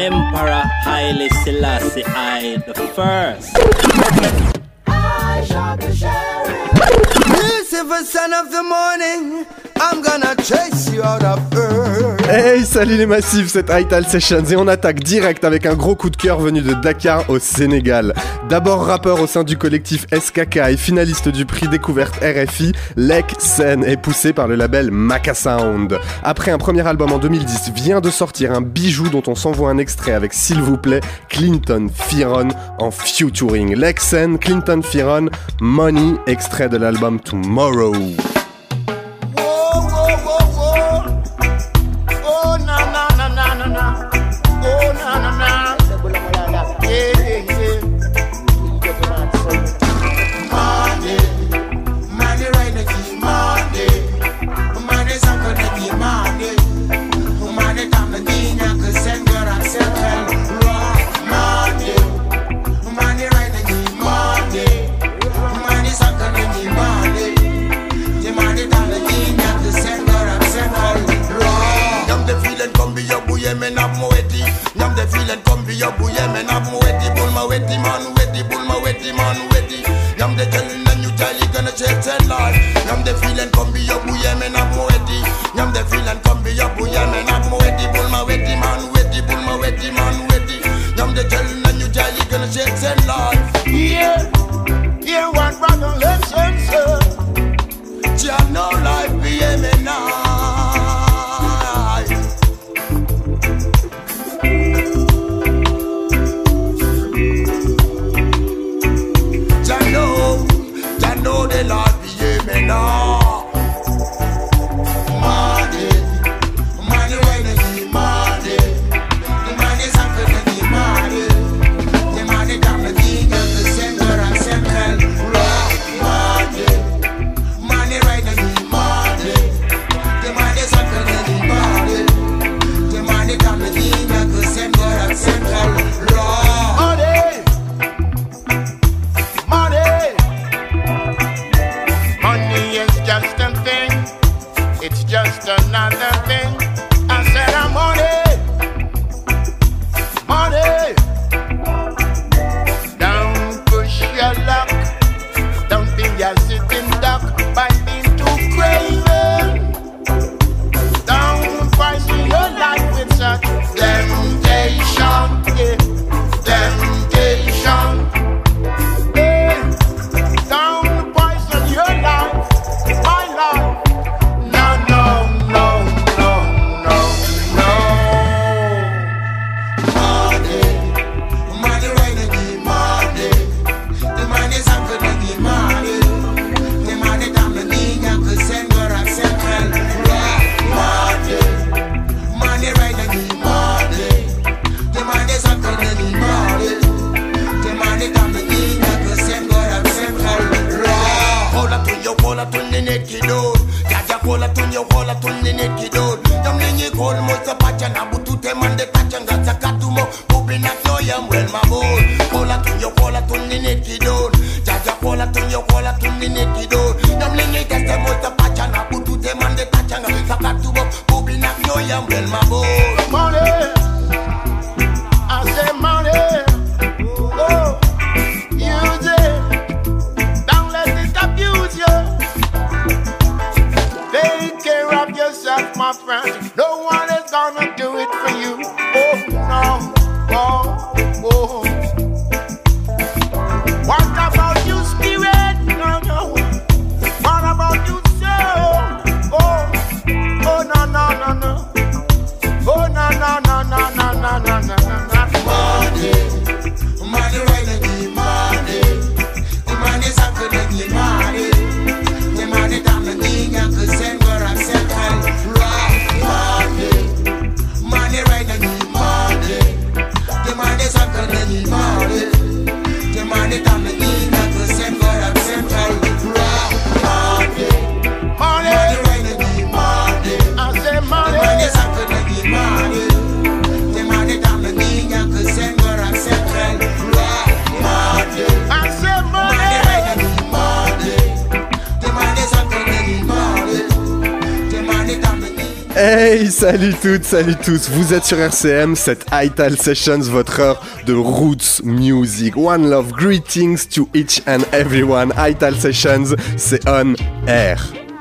Emperor Haile Selassie I the First. I shall be sharing. Lucifer, son of the morning, I'm gonna chase you out of earth. Hey, salut les massifs, c'est Ital Sessions et on attaque direct avec un gros coup de cœur venu de Dakar au Sénégal. D'abord rappeur au sein du collectif SKK et finaliste du prix découverte RFI, Lek Sen est poussé par le label Maka Sound. Après un premier album en 2010, vient de sortir un bijou dont on s'envoie un extrait avec, s'il vous plaît, Clinton Fearon en featuring. Lek Sen, Clinton Fearon, Money, extrait de l'album Tomorrow. Money Hey, salut toutes, salut tous, vous êtes sur RCM, c'est Ital Sessions, votre heure de Roots Music. One love, greetings to each and everyone. Ital Sessions, c'est on air.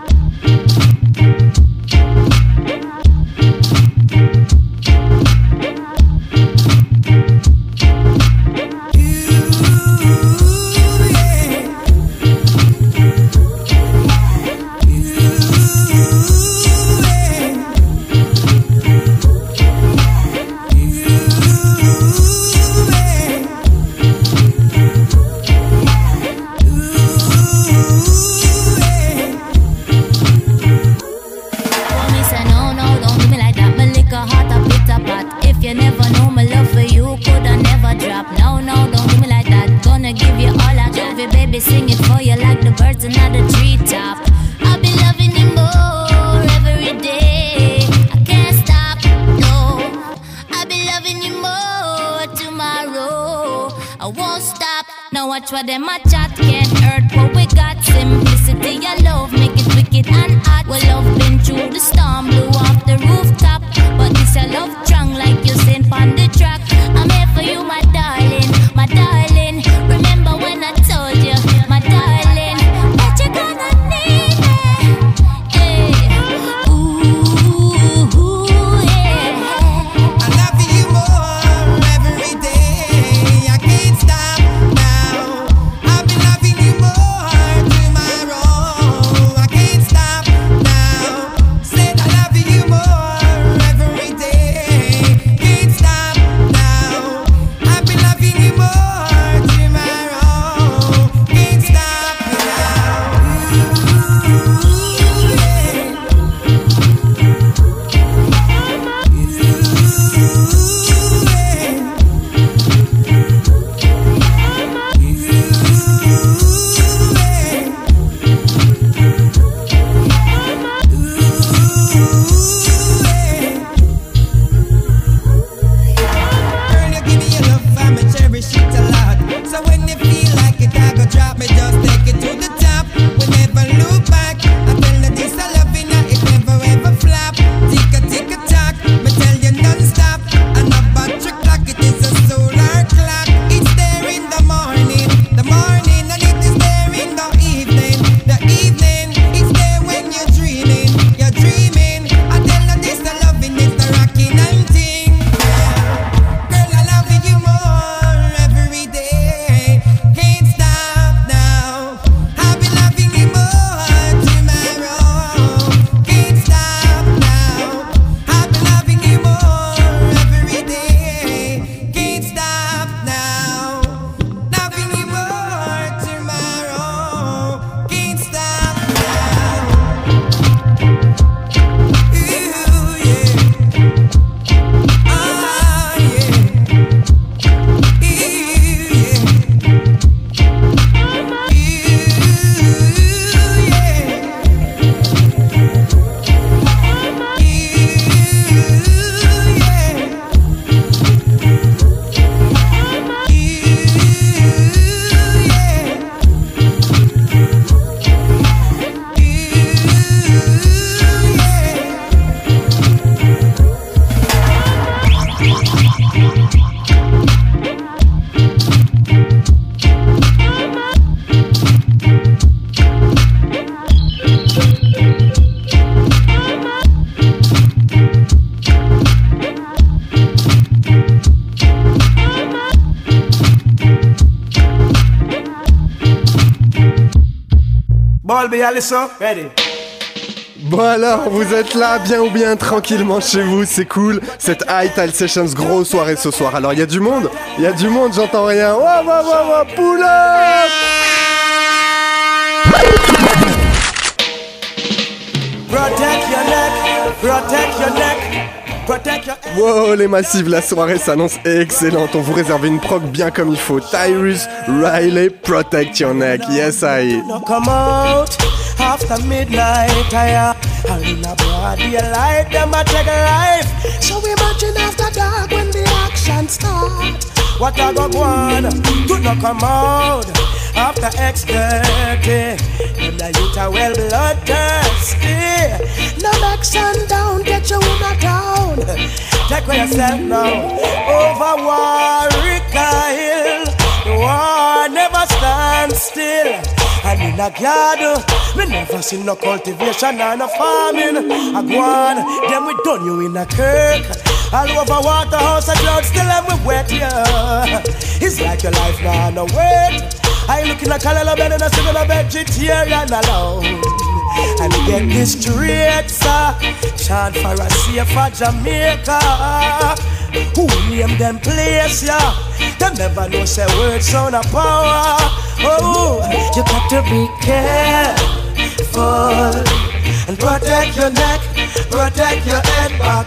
Sing it for you like the birds in the treetop. I'll be loving you more every day. I can't stop, no. I'll be loving you more tomorrow. I won't stop. Now watch what them a chat can't hurt what we got. Simplicity, your love make it wicked and hot. Well, love been through the storm, blew off the rooftop. But this your love strong like you sing on the track. I'm here for you, my darling, my darling. Remember when I told you, my darling, that you're gonna need me. Hey. Ooh, yeah. I love you more every day. I can't stop now. I'll be loving you more tomorrow. I can't stop now. Said I love you more every day. Can't stop now. I'll be loving you more tomorrow. Can't stop Girl, you give me your love and me cherish it a lot. So when you feel like it, I go drop me, just take it to the top. We never look back. I tell you this, I love you now, it never ever flop. Tick a tock, me tell you non-stop. And a battery clock, it is a solar clock. It's there in the morning, and it is there in the evening. It's there when you're dreaming. I tell you this, the loving is the rocking and ting. Girl, I love you more every day. Can't stop now. I'll be loving you more tomorrow. Can't stop now. I'll be loving you more every day. Can't stop now. Loving you more tomorrow. Can't stop now. Ooh, yeah. Ah, yeah. Ball, Allison, ready. Bon alors, vous êtes là, bien ou bien, tranquillement chez vous, c'est cool. Cette Ital Sessions, grosse soirée ce soir. Alors, il y a du monde, j'entends rien. Ouah, pull up! Protect your neck, protect your neck, protect your neck. Wow, les massifs, la soirée s'annonce excellente. On vous réserve une prog bien comme il faut. Tyrus Riley, protect your neck. Yes, I. No come out after midnight, and in a broad daylight, them a take a life. So imagine after dark when the action start. What I go on, do not come out after X30. Them the youth are well bloodthirsty. No make sundown, get Check for yourself now. Over Warwick Hill, the war never stands still. And in a garden, we never see no cultivation or no farming. I go on, then we done you in a kirk. All over Waterhouse and clouds, still and we wet, yeah. It's like your life now, no wait. I look in a color bed and I sit in a vegetarian alone. And get this straight, sir. Chant for a safer Jamaica. Who name them place, yeah? Them never know say words sound of power. Oh, you got to be careful and protect your neck, protect your head back.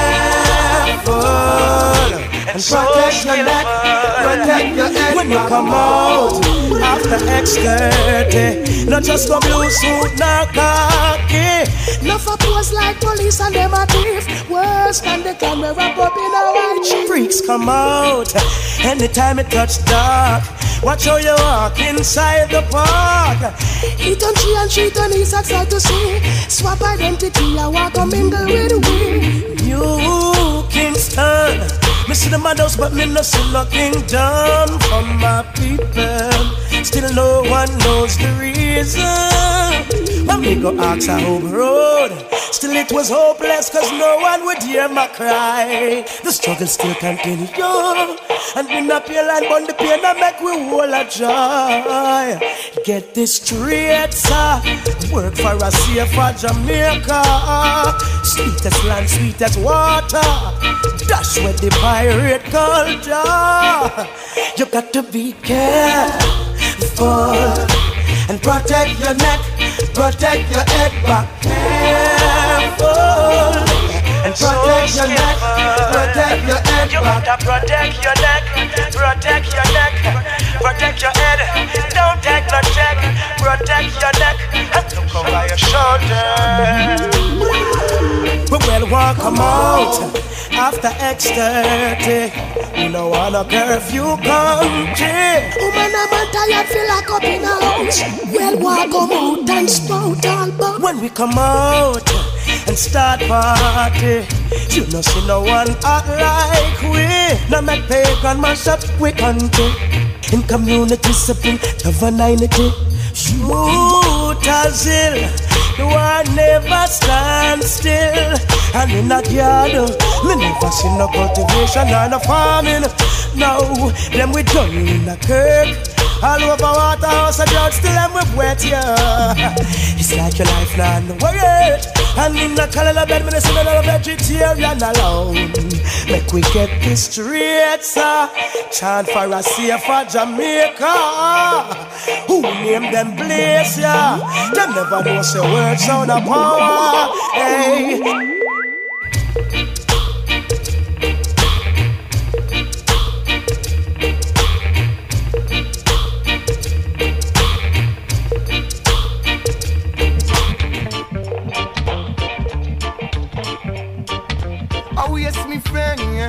Careful and protect your neck, protect your head. When you come out after X30, not just no blue suit, no khaki. No for pose like police and them a thief. Worse than the camera up in a white sheet. Freaks come out anytime it touch dark. Watch how you walk inside the park. He turn she and she turn his excited to see. Swap identity, I walk a mingle with we. New Kingston, me see the madhouse but me no see no kingdom from my people. Still no one knows the reason. When me go ask a home road, still it was hopeless cause no one would hear my cry. The struggle still continue, and we not pay line but the pain I make we all a joy. Get this straight, sir. Work for a safer Jamaica. Sweetest land, sweetest water. That's where the pirate culture. You got to be careful and protect your neck, protect your head back. Careful and protect your neck, protect your head back. You gotta protect your neck, protect your neck, protect your head. Don't take no check, protect your neck and look over your shoulder. But well, walk come out after X30. We no want a curfew country. Woman, I'm tired, feel like up in a house. Well, walk come out and spout all about. When we come out and start party, you no see no one act like we. No make pagan mash up we country. In community discipline, governance. Youth as ill, the war never stands still. And in a garden, me never see no cultivation or no farming. No, them we done in a kirk. All over Waterhouse and clouds, still them we wet, yeah. It's like your life now, no worry. And in the color bed, me they see no vegetarian alone. Make we get this straight, sir. Chant for a safer Jamaica. Who name them place, yeah? Them never know say words sound of power. Hey. Oh yes, me friend, yeah.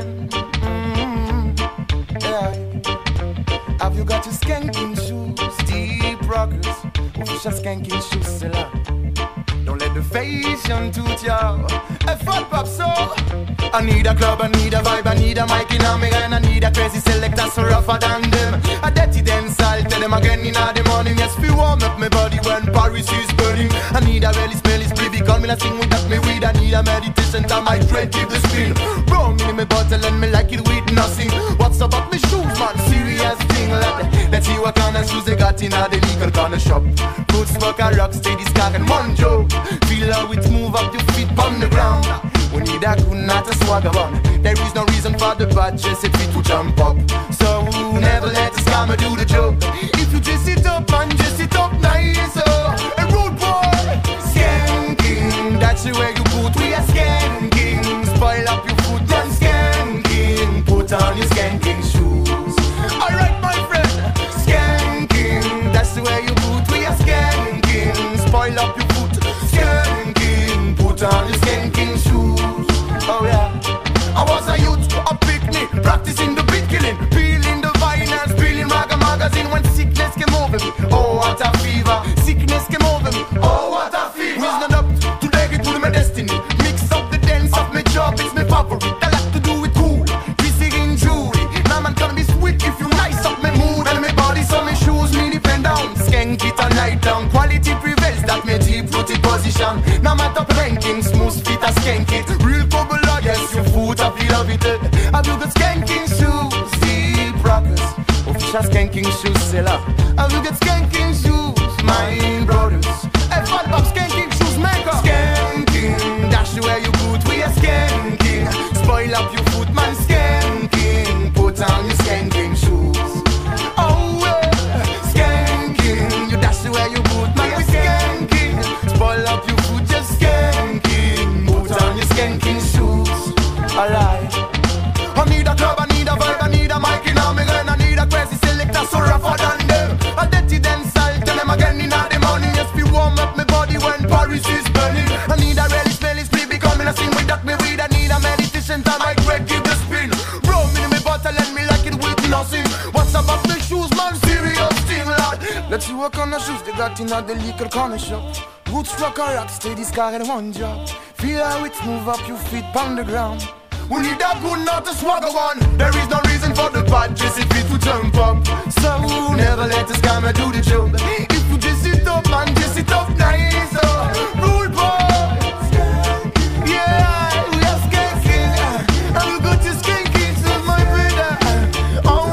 Yeah. Have you got your skanking shoes? Deep rockers, official skanking shoes seller. Don't let the fashion toot ya. A fat pop so. I need a club, I need a vibe, I need a mic in a me and I need a crazy selector so rougher than them. A dirty dance, I'll tell them again in the morning. Yes, we warm up my body when Paris is burning. I need a really smelly spliffy, call me a sing without me weed. I need a meditation time, I try keep the spin. Bro, me in my bottle and me like it with nothing. What's about me shoes, man? Serious thing, lad. Let's see what kind of shoes they got in a the legal corner shop. Good smoke, a rock, steady scock and one joke. Feel how it move up your feet on the ground. We need a good not a swagger one. There is no reason for the bad dress if it to jump up. So never let the scammer do the joke. If you dress it up and dress it up nice, a rude boy, skanking. That's the way you put. We are skanking. Spoil up your foot and skanking. Put on your skanking shoes. Alright, my friend, skanking. That's the way you put. We are skanking. Spoil up your foot, skanking. Put on your skanking shoes. Oh yeah, I was a youth, a picnic, practicing the beat killing, peeling the vinyls, peeling Raga magazine when sickness came over me. Oh what a fever, sickness came over me. Oh what a fever. Reason up to take it to my destiny. Mix up the dance of my job, it's my favorite. I like to do skank it. Real bubble, yes, your foot up, you love it. Have you got skanking shoes, deep rockers? Official skanking shoes seller. Have you got skanking shoes, my brothers? Hey, fat pop skanking shoes maker. Skanking, dash where you boot, we are skanking. Spoil up your foot, man, skanking. Put on your skanking shoes. Oh, skanking, you dash where you boot, man, we skanking. Spoil up your foot, just skanking. Put on your skanking shoes. Alright. I need a club, I need a vibe, I need a mic in my gun, I need a crazy selector so rougher than them. I dirty then style, tell them again in the morning. Yes, we warm up my body when Paris is burning. I need a really smelly split, becoming a sing with that me weed. I need a meditation time, I break give the spin. Roll me in my bottle and me like it with nothing. What's about the shoes, man, serious thing, lad. Let's work on the shoes, they got in the liquor corner shop. Roots rock or rock, steady scar and one job. Feel how it move up your feet on the ground. We need a good not a swagger one. There is no reason for the bad dressy feet to jump up. So never let the scammer do the job. If you dress it up, man, dress it up nice. Rule boys, yeah, we are skanking. And we got to skanking, so my brother. Oh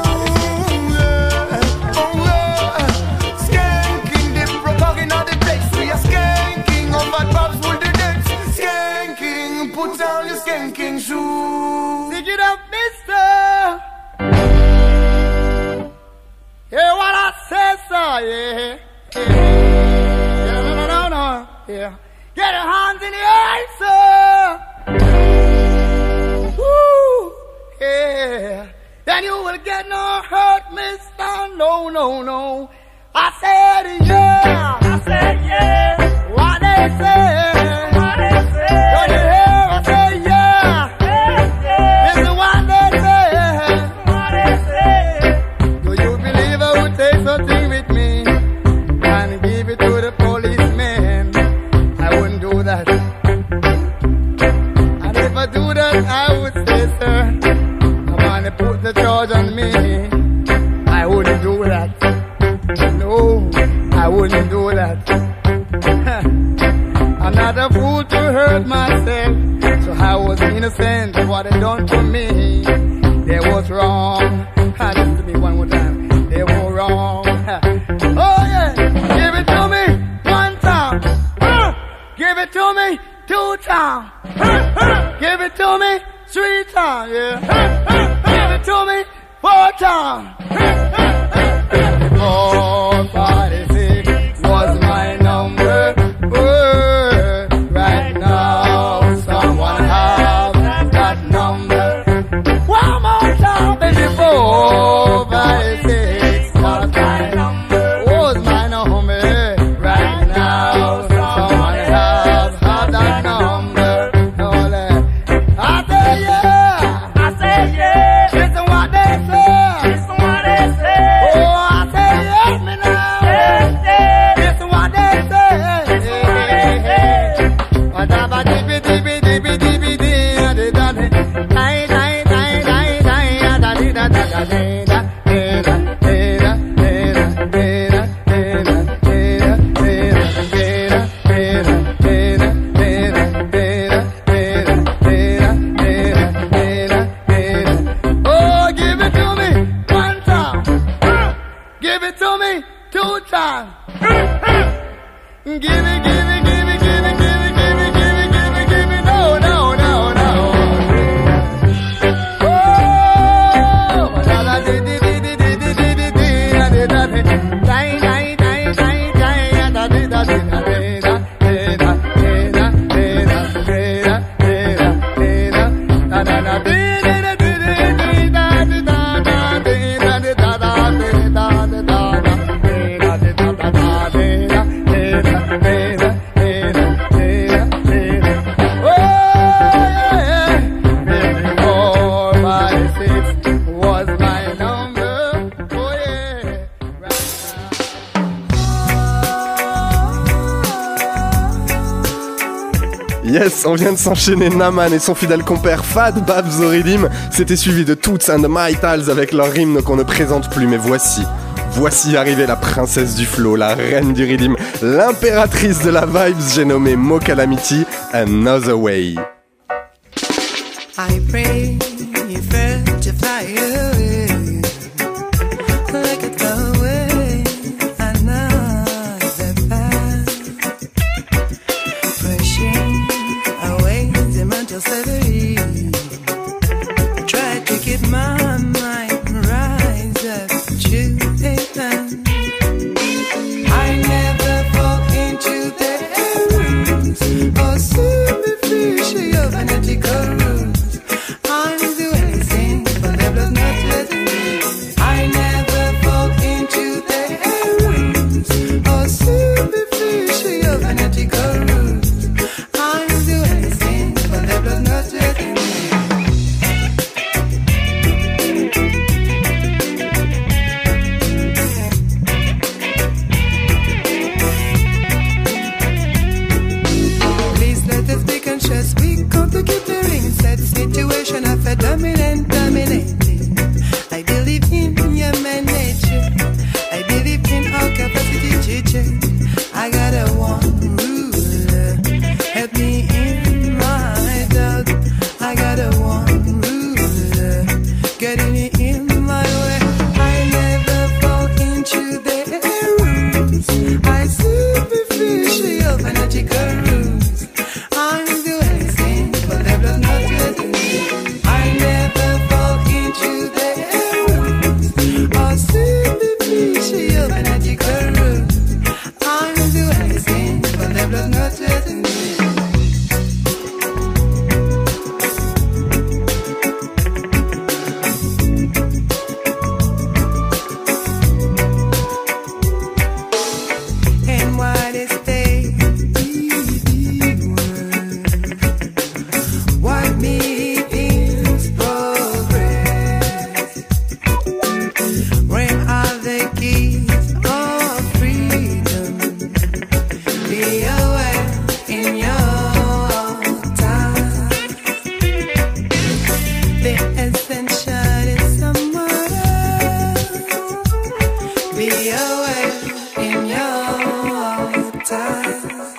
yeah, skanking. The talking on the place, we are skanking. All bad babs will the dance. Skanking, put on your skanking shoes. Dig it up, mister. Hear what I say, sir, yeah. Yeah, no, yeah. Get your hands in the air, sir. Woo, yeah. Then you will get no hurt, mister. No. I said, yeah. I said, yeah. What they say. Don't you hear? I say, yeah. This is what they say. Do you believe I would take something with me and give it to the policeman? I wouldn't do that. And if I do that, I would say, sir, come on and put the charge on me. I wouldn't do that. No, I wouldn't do that. I'm not a fool to hurt myself, so I was innocent of what they done to me. They was wrong. Listen to me one more time. They were wrong. Oh yeah, give it to me one time. Give it to me 2 times. Give it to me 3 times. Yeah. Give it to me 4 times. 446 was my number. Right now, someone have that number. One more time, baby. 456 was my number. Right now, someone have that number. I say yeah. Listen what they say. Oh, I say yes, me now. Listen what they say. Whatever oh, give it to me 1 time. Give it to me 2 times. Give it. Yes, on vient de s'enchaîner Naman et son fidèle compère Fad Babs au rythme. C'était suivi de Toots and the Maytals avec leur hymne qu'on ne présente plus, mais voici arrivée la princesse du flow, la reine du rythme, l'impératrice de la vibes, j'ai nommé Mo Calamity, Another Way. I pray for to fly away, like a away another path, pushing away the mental slavery. Try to keep my mind rise up to the end. I never fall into the errors or superficial fanatical rules. I'll do anything for the blood not with me. I never fall into the errors or superficial fanatical rules. I'll do anything for the blood not with me. We come to keep the rings, that situation of a dominating. I believe in human nature. I believe in our capacity to change. I got a one rule, help me in my doubt. I got a one rule, getting it in my way. I never fall into the errors. I superficial fanatical rules. I do anything for the blood not with me. I never fall into the errors or superficial fanatical rules. I do anything for the blood not with me. And what is what means progress? Where are the keys of freedom? Be aware in your time. The essential is somewhere else. Be aware in your time.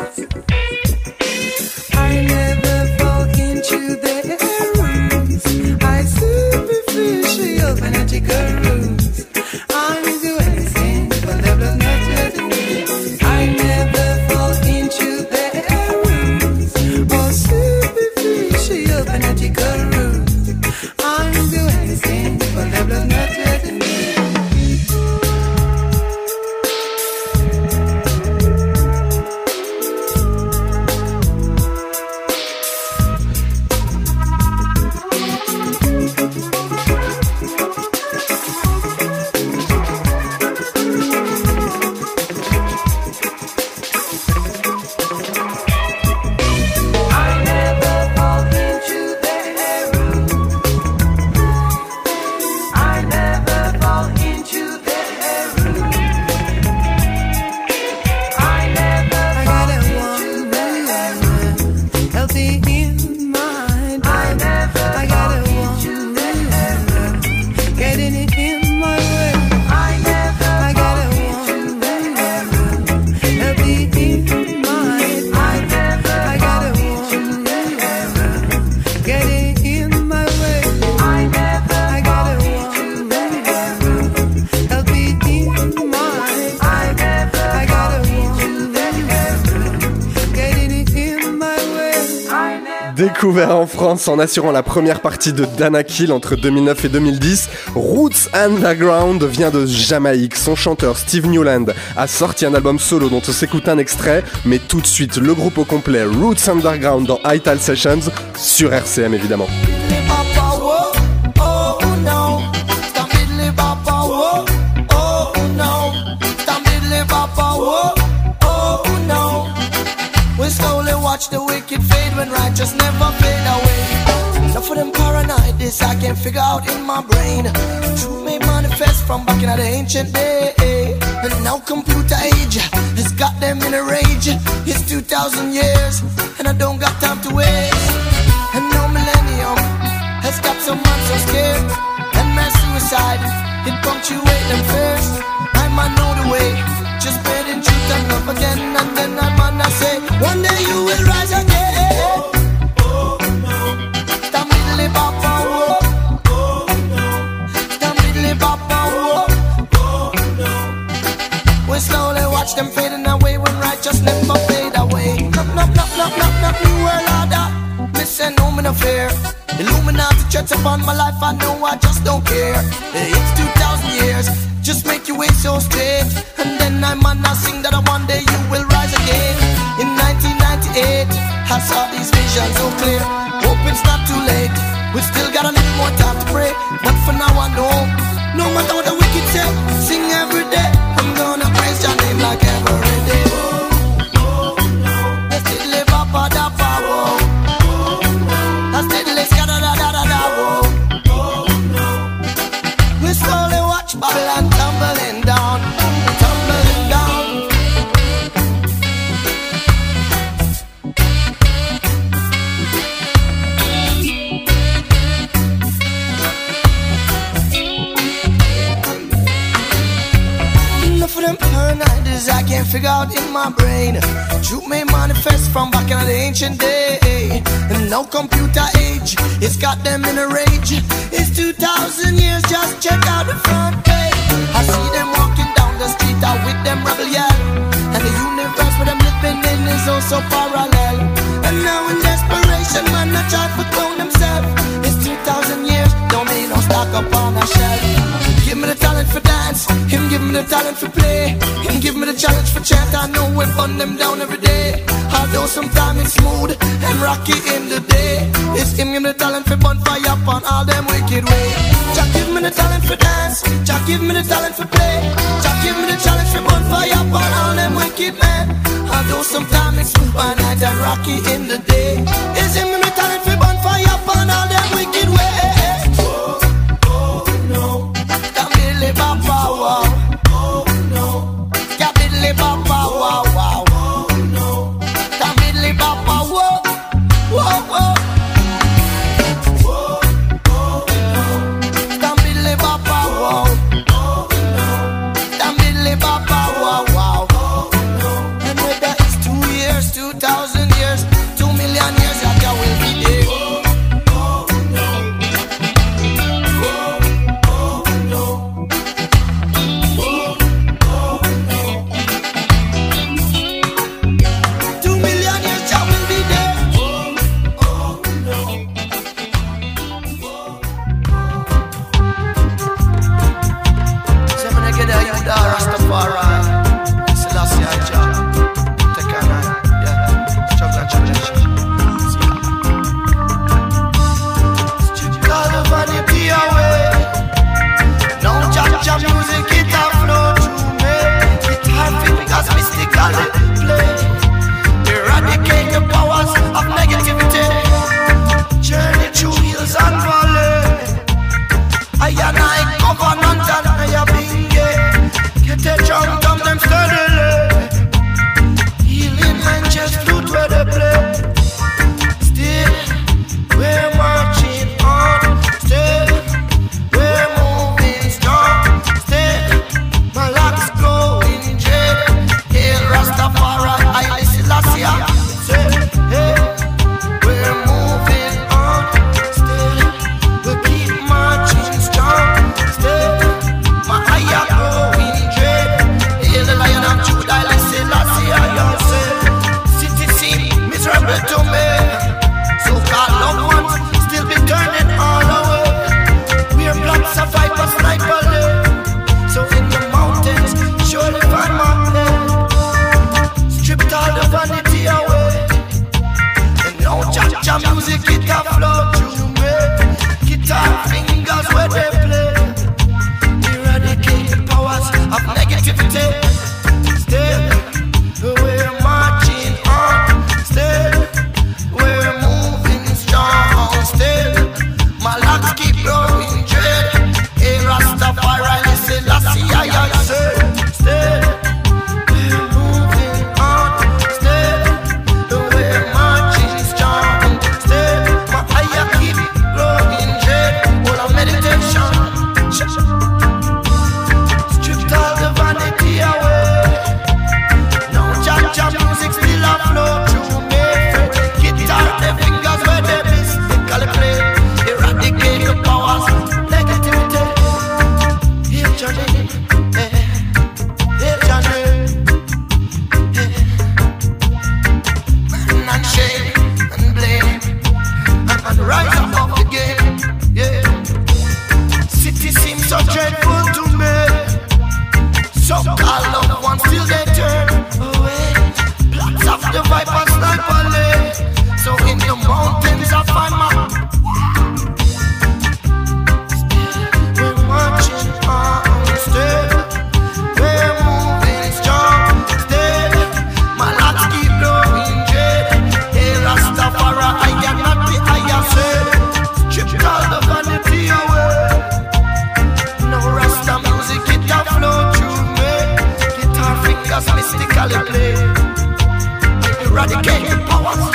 I never fall into the errors. I superficial fanatical rules. I do anything for the blood not with me. I never fall into the errors or superficial fanatical rules. I do anything for the blood not with me. Découvert en France en assurant la première partie de Dana Kill entre 2009 et 2010, Roots Underground vient de Jamaïque. Son chanteur Steve Newland a sorti un album solo dont on s'écoute un extrait, mais tout de suite le groupe au complet Roots Underground dans Ital Sessions sur RCM évidemment. Watch the wicked fade when righteous never fade away. Enough of them paranoid, this I can't figure out in my brain. Truth may manifest from back in the ancient day. And now computer age has got them in a rage. It's 2,000 years and I don't got time to waste. And no millennium has got some man so scared. And mass suicide, it punctuate them fears. I might know the way, just spread in truth and love again. And then I man I say, one day you will rise again. Stop middle just never fade away. Knock, new world order. Me say no, me no fear. Illuminati threats upon my life, I know I just don't care. It's 2,000 years, just make your way so straight. And then I might not sing that one day you will rise again. In 1998, I saw these visions so clear. Hope it's not too late, we still got a little more time to pray. But for now I know, no matter what the wicked say, sing every day. I'm gonna praise your name like every day. Let's still live up on the power. Let's still live da-da-da-da-da-da. We slowly watch Babylon tumbling down, tumbling down. Enough of them paranoids I can't figure out in my brain. Truth may manifest from back in the ancient day. And no computer age, it's got them in a rage. It's 2,000 years, just check out the front page. I see them walking down the street out with them rebel yell. And the universe where them living in is also parallel. And now in desperation, man, I try to clone themselves. It's 2,000 years, don't need no stock up on a shelf. Give me the talent for dance, him give me the talent for play. Him give me the challenge for chant, I know we burn them down every day. Although sometimes it's smooth and rocky in the day, it's him give me the talent for burn fire upon all them wicked ways. Jah give me the talent for dance, Jah give me the talent for play. Jah give me the challenge for burn fire upon all them wicked men. Although sometimes it's smooth by night and rocky in the day, it's him give me the talent for burn fire upon all them wicked ways. Power. Oh no, Kabidli Baba, wow, wow. Oh no, Kabidli Baba, whoa, whoa, whoa. Oh no, Kabidli Baba, wow. Oh no, Kabidli Baba, wow, wow. Oh no, and whether it's 2 years, 2,000 years, 2 million years, that will be there. Oh no, oh no. Keep rise above the game. Yeah. City seems so dreadful to me. So-called loved ones still they turn away. Plots of the viper sniper lay. So in the mountains I find my. We're marching on still. We're moving strong still. My locks keep blowing dread. Hey Rastafari, I am not the higher said. Strip all the vanity away. No Rasta music, it a flow through me. Guitar fingers mystically play. Eradicate the powers.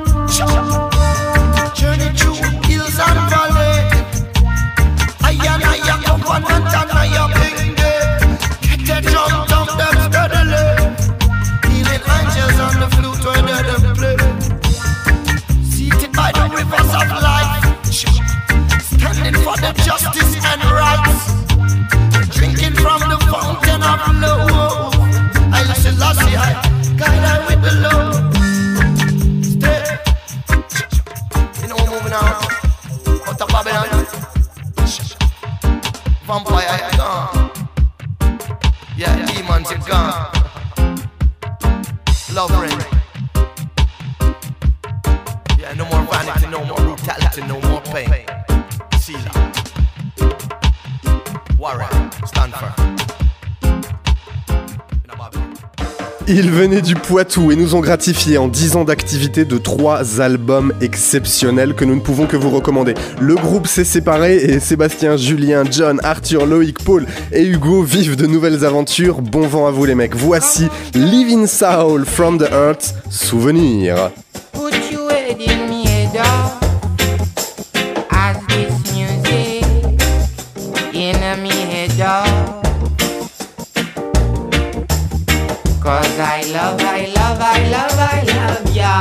Journey through hills and valleys. I am covenant and I am king. Get the drum, thump them steadily. Healing angels on the flute where they them play. Seated by the rivers of life, standing for the justice and rights. Drinking from the fountain of love. I listen last year, guide I with the love. Stay. You know we're moving out of Babylon. Vampire gone. Yeah, demons are gone. Love ring. Yeah, no more vanity, no more brutality, no more pain. Sealer. Warren, Stanford. Ils venaient du Poitou et nous ont gratifié en 10 ans d'activité de 3 albums exceptionnels que nous ne pouvons que vous recommander. Le groupe s'est séparé et Sébastien, Julien, John, Arthur, Loïc, Paul et Hugo vivent de nouvelles aventures. Bon vent à vous les mecs. Voici Living Soul from the Earth, Souvenir. Put your head in me head up as this music in me head up. Cause I love ya.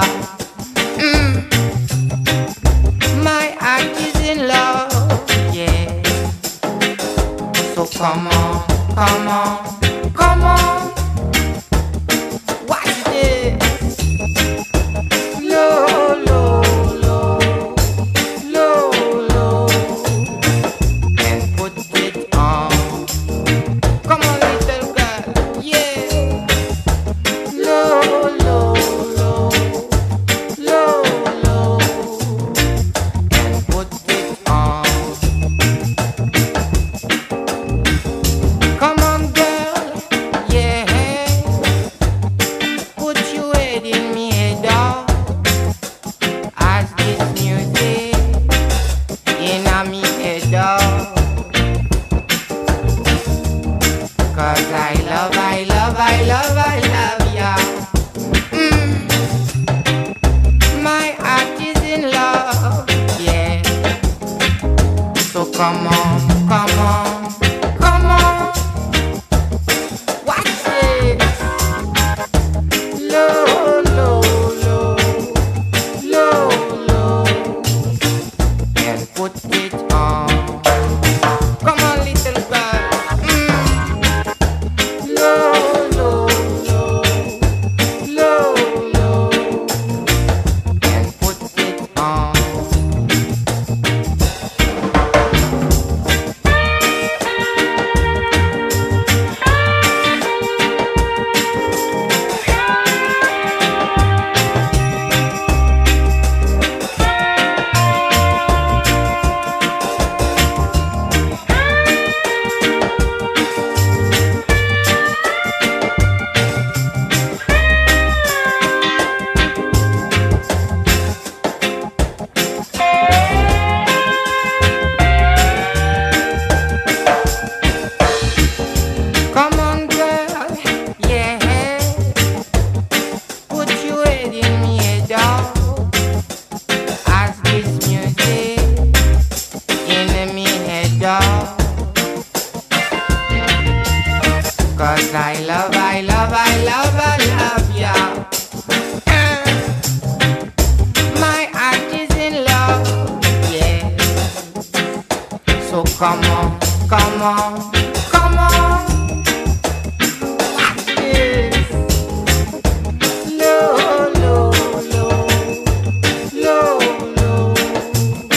My heart is in love, yeah. So come on. Watch this. Low, and put it on. Come on, little girl, yeah. Low, and put it on. Come on, girl, yeah. Put your head in me head up as this music in me head up. Cause I love ya. My heart is in love, yeah. So come on. Watch it. Low, and put it on. Come on, little girl. Low, and put it on. Come on, girl, yeah. Put your head in me head up as this music in me head up. Cause I love ya. My heart is in love, yeah. So come on. Watch this. Low,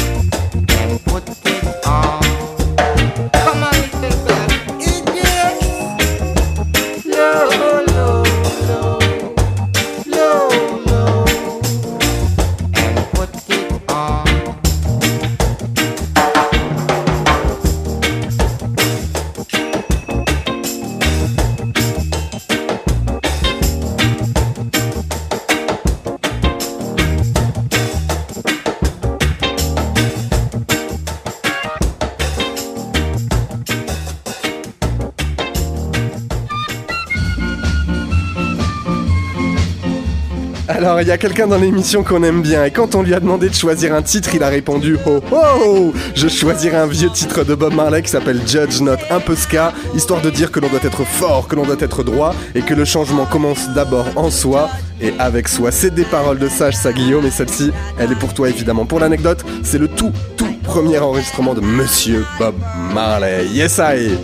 Alors, il y a quelqu'un dans l'émission qu'on aime bien et quand on lui a demandé de choisir un titre, il a répondu « Oh oh, je choisirai un vieux titre de Bob Marley qui s'appelle Judge Not, un peu ska, histoire de dire que l'on doit être fort, que l'on doit être droit et que le changement commence d'abord en soi et avec soi. » C'est des paroles de sage, ça Guillaume, et celle-ci, elle est pour toi évidemment. Pour l'anecdote, c'est le tout premier enregistrement de Monsieur Bob Marley. Yes, I.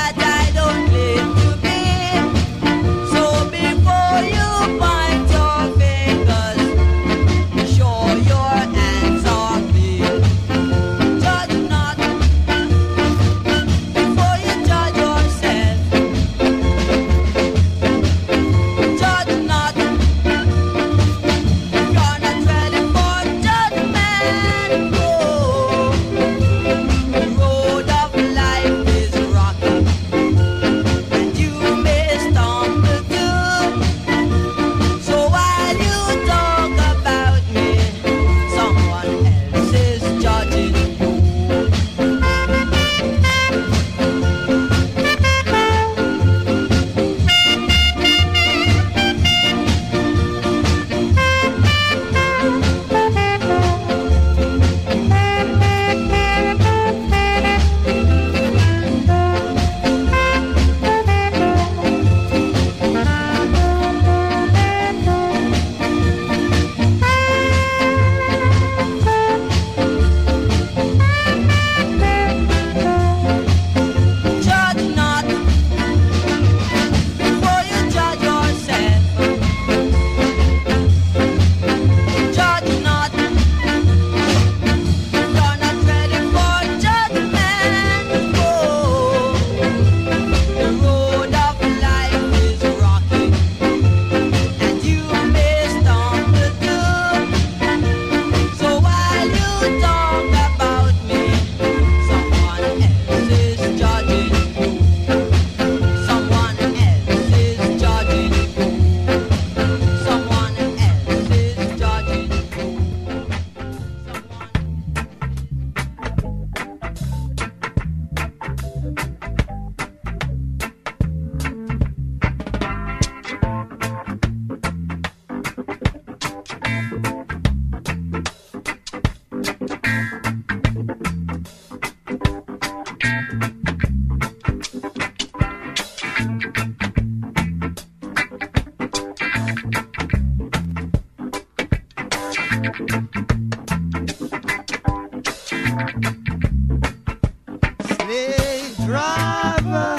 Slave driver,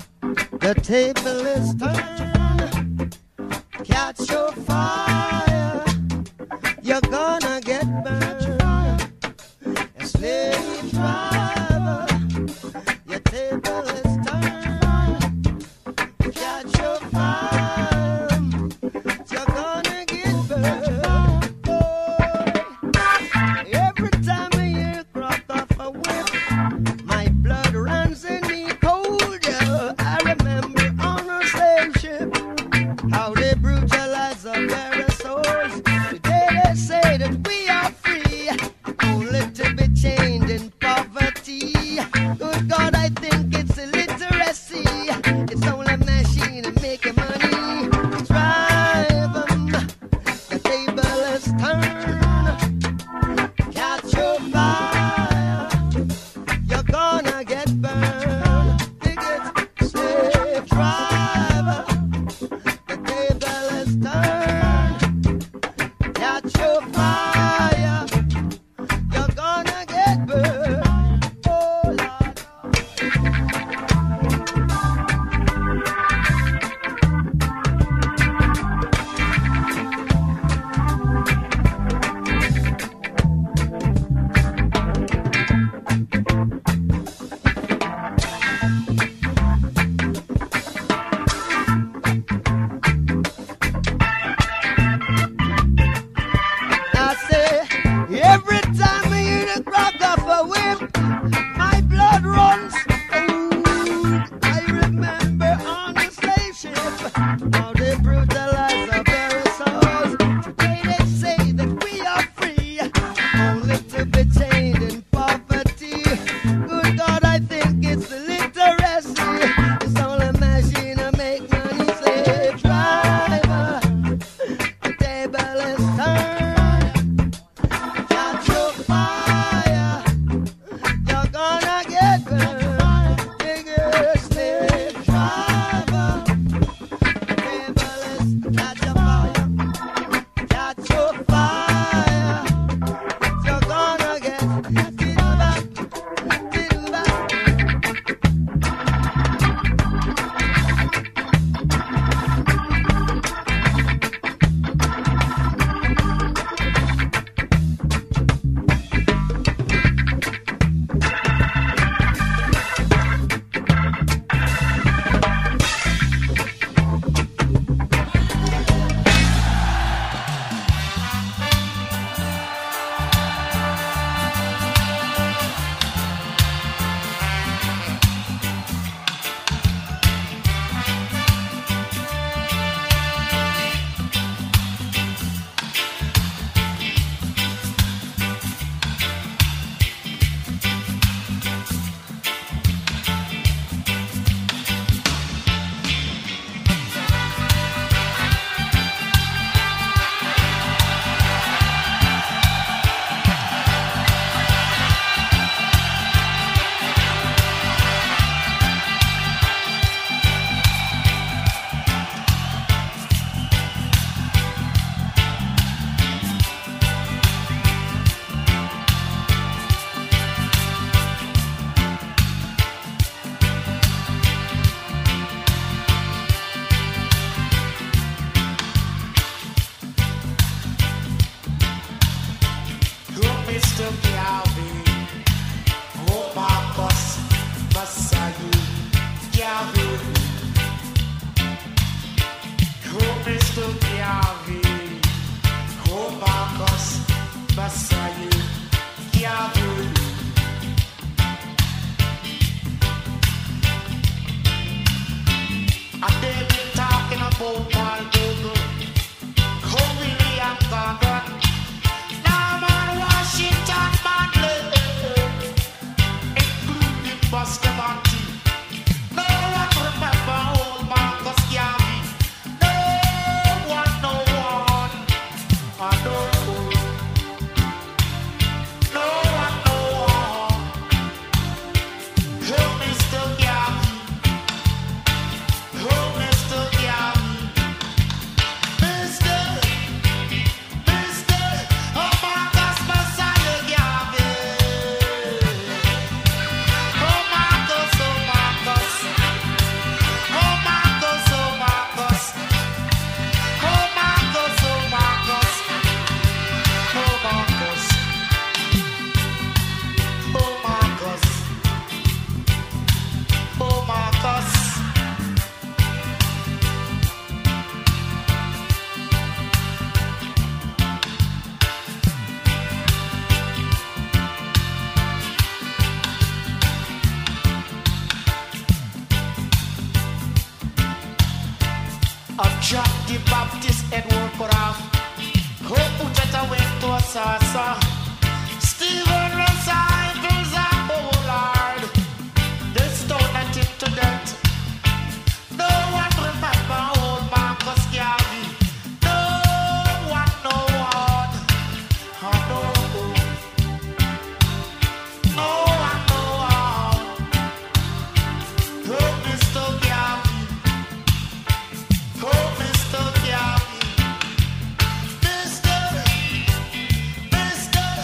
the table is turned. Catch your fire, you're gonna get burned. A slave driver, your table is turned. Catch your fire, you're gonna get burned. Every time I hear crack off a whip, my blood runs in me cold. I remember on a slave ship how they brutalize our very souls. Today they say that we are free, only to be chained in poverty. Mister,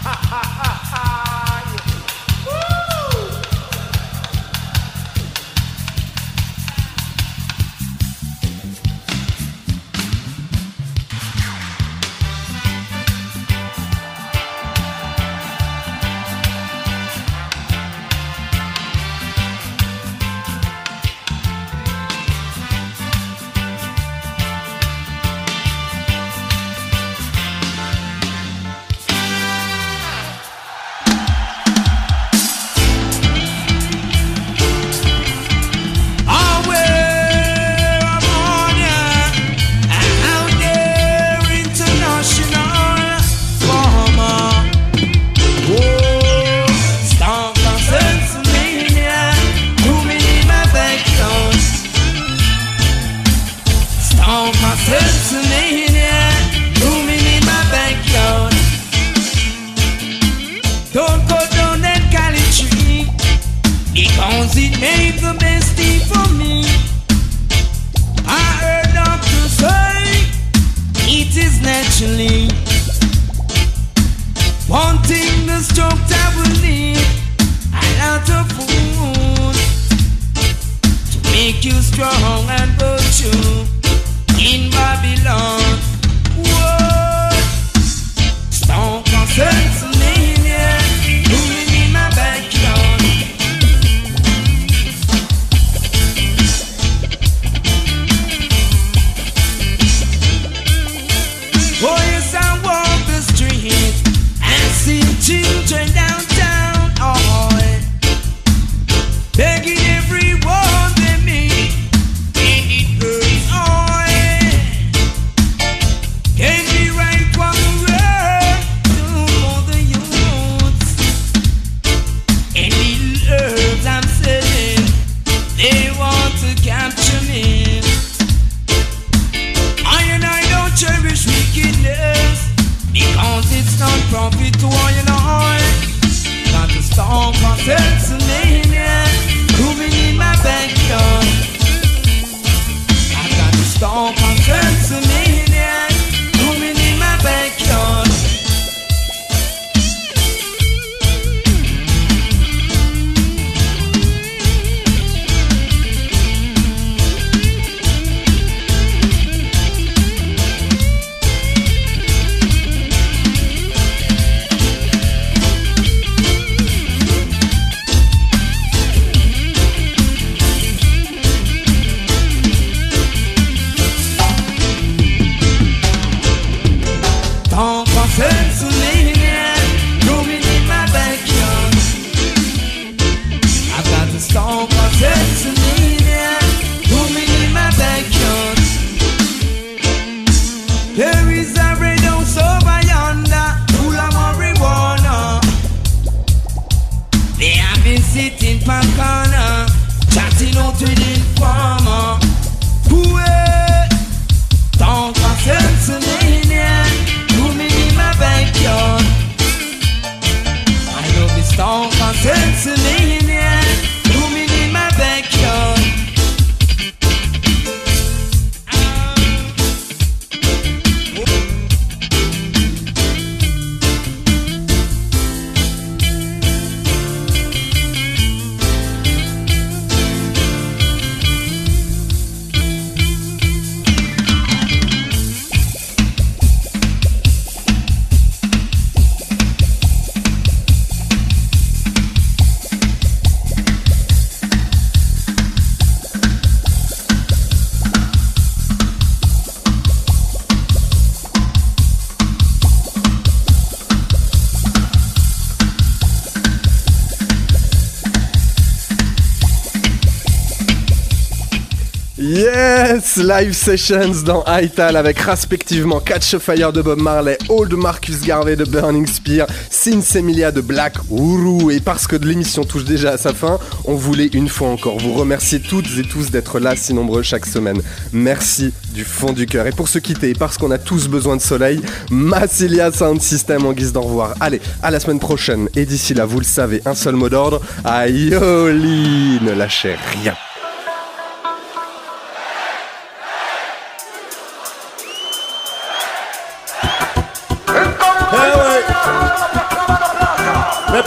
Yes, live sessions dans Ital avec respectivement Catch a Fire de Bob Marley, Old Marcus Garvey de Burning Spear, Sinsemilia de Black Uhuru. Et parce que l'émission touche déjà à sa fin, on voulait une fois encore vous remercier toutes et tous d'être là si nombreux chaque semaine. Merci du fond du cœur. Et pour se quitter, et parce qu'on a tous besoin de soleil, Massilia Sound System en guise d'au revoir. Allez, à la semaine prochaine. Et d'ici là, vous le savez, un seul mot d'ordre, Aioli, ne lâchez rien.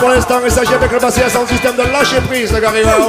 pour l'instant, il s'agit avec le passé à son système de lâcher prise, le Garrigo.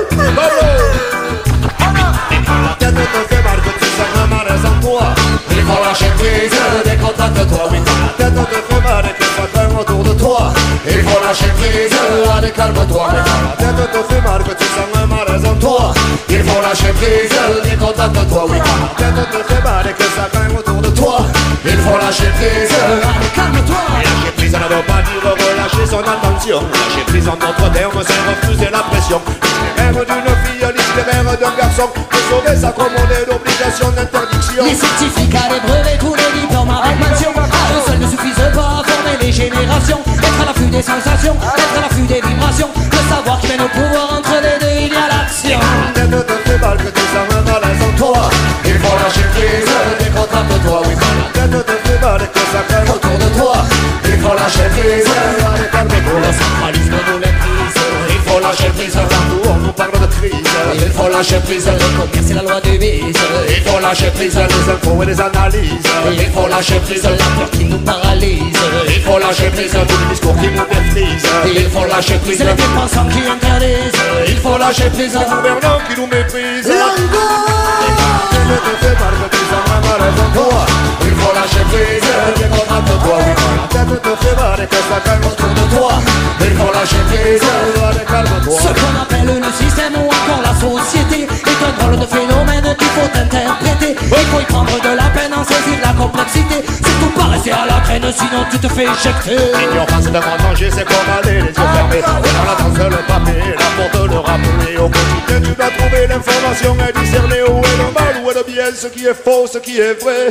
La tête te fait mal, que tu sens un malaise en toi. Il faut lâcher prise, décontracte-toi. Oui, la tête te fait mal et que ça craint autour de toi. Il faut lâcher prise, allez calme-toi. La tête te fait mal, que tu sens un malaise en toi. Il faut lâcher prise, décontracte-toi. Oui, la tête te fait mal et que ça craint autour de toi. Il faut lâcher prise, allez calme-toi. Lâcher prise, ça ne veut pas dire relâcher son attention. Lâcher prise en d'autres termes, c'est refuser la pression. L'itinéraire d'une fille, l'itinéraire d'un garçon. De sauver sa commande d'obligation d'interdiction. Les certificats, les brevets, tous les diplômes avec mention. Un seul ne suffisent pas à former les générations. Être à l'affût des sensations, être à l'affût des vibrations. Le savoir qui mène au pouvoir, entre les deux il y a l'action. Tête te fait mal, que tu sens un malaise en toi. Il faut lâcher prise, décontracte-toi. Oui, la tête te fait mal et que ça craint autour de toi. Il faut lâcher prise, allez calme-toi. Le centralisme nous l'éprise. Il faut lâcher prise, partout on nous parle de crise. Il faut lâcher prise, le commerce et la loi du bise. Il faut lâcher prise, les infos et les analyses. Il faut lâcher prise, la peur qui nous paralyse. Il faut lâcher prise, tous les discours qui nous défrisent. Il faut lâcher prise, les pensants qui interdisent. Il faut lâcher prise, les gouvernants qui nous méprisent. Ne te fais mal, que tu sens un malaise en toi. Il faut lâcher prise, décontracte-toi. La tête te fait mal et que ça craint autour de toi. Il faut lâcher prise, allez calme-toi. Ce qu'on appelle le système ou encore la société est un drôle de phénomène qu'il faut interpréter. Il faut y prendre de la peine en saisir la complexité. Surtout pas rester à la traîne, sinon tu te fais éjecter. L'ignorance de mon danger, c'est comme aller les yeux fermés. Et dans la danse, le papier, là pour te le rappeler. Au quotidien, tu dois trouver l'information et discerner où est le mal, où est le bien, ce qui est faux, ce qui est vrai.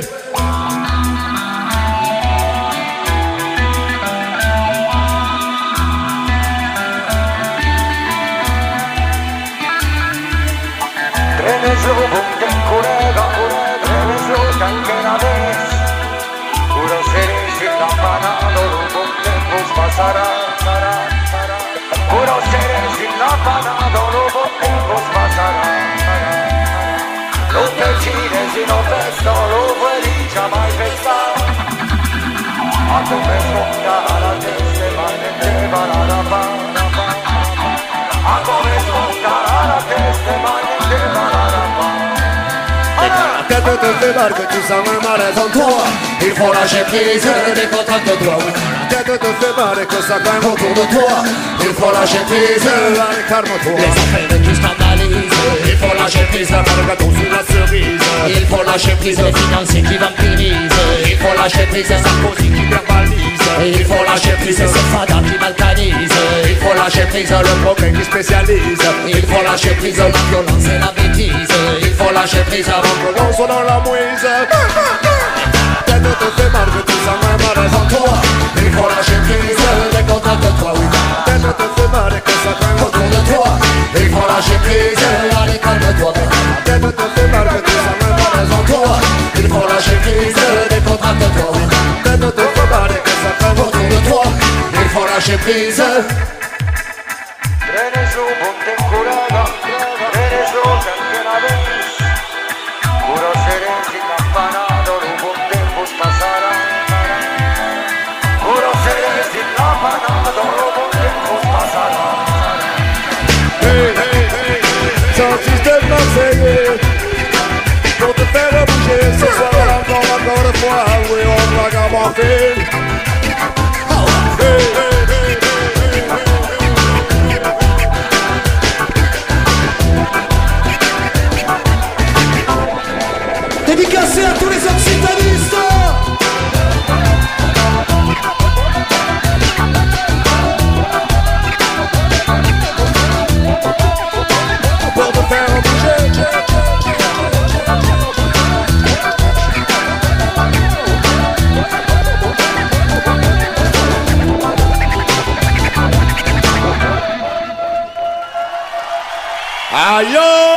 Lo pecine si non festo, lo felice mai festa. A come sfonda la testa, ma ne deva la pana. A come sfonda la testa, ma ne deva la pana. La tête te fait mal, que tu sens un malaise en toi. Il faut lâcher prise, décontracte-toi. La tête te fait mal et que ça craint autour de toi. Il faut lâcher prise, allez calme-toi. Les affaires qui scandalisent. Il faut lâcher prise, le gâteau sous la cerise. Il faut lâcher prise, les financiers qui vampirisent. Il faut lâcher prise, Sarkozy qui verbalise. Il faut lâcher prise, ces fadas qui balkanisent. Il faut lâcher prise, le progrès qui spécialise. Il faut lâcher prise, la violence et la bêtise. Il faut lâcher prise avant que l'on soit dans la mouise. Tête te fait mal, que tu sens un malaise en toi. Il faut lâcher prise, décontracte-toi. Oui, tête te fait mal et que ça craint autour de toi. Il faut lâcher prise, allez calme-toi. Tête te fait mal, que tu sens un malaise en toi. Il faut lâcher prise, décontracte-toi. Oui, tête te fait mal et que ça craint autour de toi. Il faut lâcher prise. Trene su, ponte en curaga, trene su, canque la vez. Puro sereno lampanado, lo buen tiempo pasará. Puro sereno lampanado, lo buen tiempo pasará. Hey, hey, hey, sans système d'enseigner. Pour te faire bouger, ce soir encore une fois, oui, on va commencer. Hey, hey, hey, hey. Dédicacé à tous les occitanistes. Pour te faire bouger. Aïe!